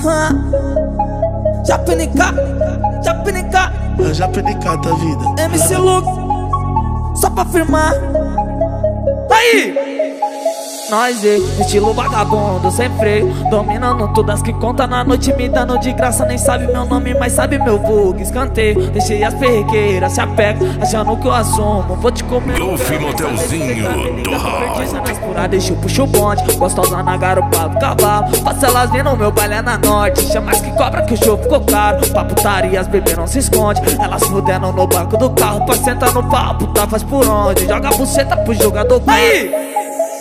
Já penica, já penica. Já penicata a vida. MC Luke, só pra firmar. Aí! Nós, estilo vagabundo, sem freio, dominando todas que conta na noite, me dando de graça. Nem sabe meu nome, mas sabe meu vulgo. Escanteio, deixei as perrequeiras, se apega, achando que eu assumo. Vou te comer Golfe Motelzinho do Hall. Deixa eu puxo o bonde, gostosa na garupa do cavalo. Faço elas vir no meu baile é na norte. Chama mais que cobra que o show ficou caro. Pra putaria as bebês não se esconde. Elas fudendo no banco do carro. Pra sentar no papo, tá faz por onde. Joga a buceta pro jogador. Aí!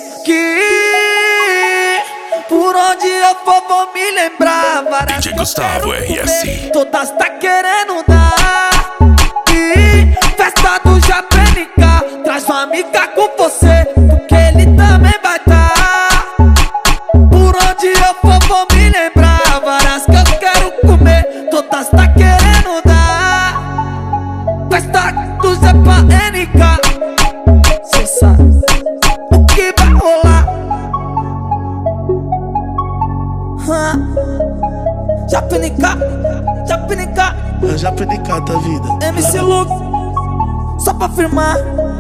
Que por onde eu for vou me lembrar. DJ Gustavo RS. Todas tá querendo dar. E festa do Japenica, traz uma amiga com você, porque ele também vai tá. Por onde eu for vou me lembrar. Várias que eu quero comer, todas tá querendo dar. Festa do Japenica, cê sabe o que vai rolar. Já penica, já penica. Já penicata a vida. MC Luke, só pra firmar.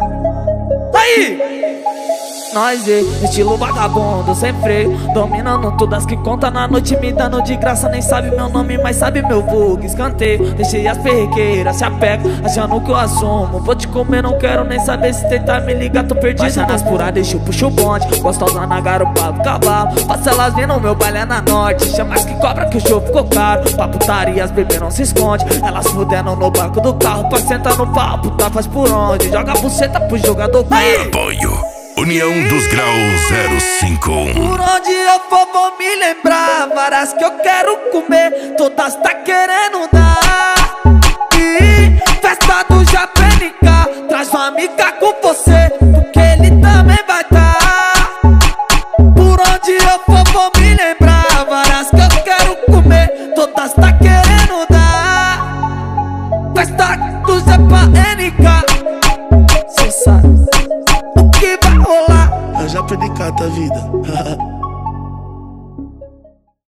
Aí! Nós, estilo vagabundo, sem freio, dominando todas que conta na noite, me dando de graça. Nem sabe meu nome, mas sabe meu vulgo. Escanteio, deixei as perrequeiras, se apega, achando que eu assumo. Vou te comer, não quero nem saber. Se tentar me ligar, tô perdido. Baixa nas pura, deixa eu puxo o bonde, gostosa na garupa do cavalo. Faço elas vir no meu baile é na norte. Chama mais que cobra que o show ficou caro. Pra putaria as bebês não se esconde. Elas fudendo no banco do carro. Pra sentar no papo, tá faz por onde. Joga a buceta pro jogador. Aí! Apoio União dos Graus 051. Por onde eu for vou me lembrar. Várias que eu quero comer, todas tá querendo dar. E festa do Japenica, traz uma amiga com você, porque ele também vai tá. Por onde eu for vou me lembrar. Várias que eu quero comer, todas tá querendo dar. Festa do Japenica, cê sabe o que vai rolar. Já penicata a vida.